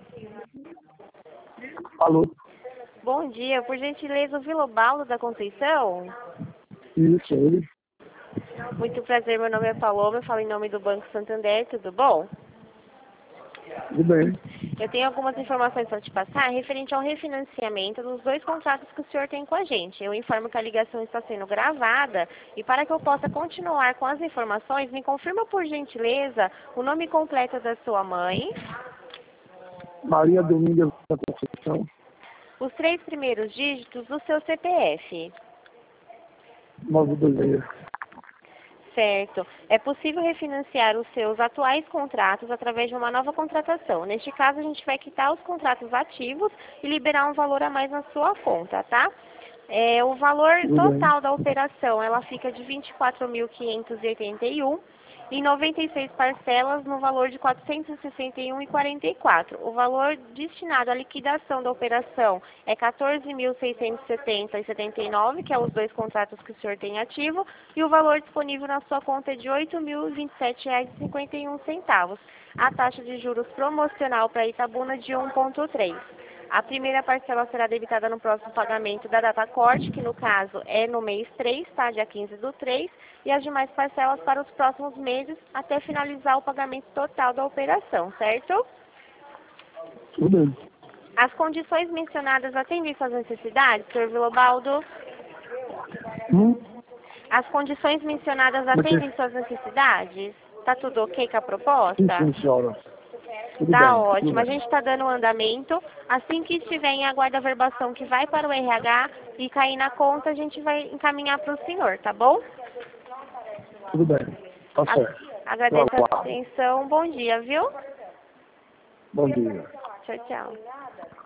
Alô? Bom dia, por gentileza, o Vilobaldo da Conceição? Isso, ele. Muito prazer, meu nome é Paloma, eu falo em nome do Banco Santander, tudo bom? Tudo bem. Eu tenho algumas informações para te passar referente ao refinanciamento dos 2 contratos que o senhor tem com a gente. Eu informo que a ligação está sendo gravada e para que eu possa continuar com as informações, me confirma por gentileza o nome completo da sua mãe, Maria Domingas da Conceição, os 3 primeiros dígitos do seu CPF. 926. Certo. É possível refinanciar os seus atuais contratos através de uma nova contratação. Neste caso, a gente vai quitar os contratos ativos e liberar um valor a mais na sua conta, tá? O valor Tudo total bem. da operação, ela fica de 24.581 em 96 parcelas no valor de 461,44. O valor destinado à liquidação da operação é 14.670,79, que é os 2 contratos que o senhor tem ativo, e o valor disponível na sua conta é de R$ 8.027,51. A taxa de juros promocional para Itabuna de 1,3. A primeira parcela será debitada no próximo pagamento da data corte, que no caso é no mês 3, tá? Dia 15/3, e as demais parcelas para os próximos meses até finalizar o pagamento total da operação, certo? Tudo bem. As condições mencionadas atendem suas necessidades, Sr. Vilobaldo? As condições mencionadas atendem suas necessidades? Tá tudo ok com a proposta? Sim, senhora. Tudo Tá bem. ótimo. Tudo A bem. gente está dando um andamento. Assim que estiver em aguardo a verbação que vai para o RH e cair na conta, a gente vai encaminhar para o senhor, tá bom? Tudo bem. Tá certo. Agradeço a Aguardo. atenção. Bom dia, viu? Bom dia. Tchau, tchau.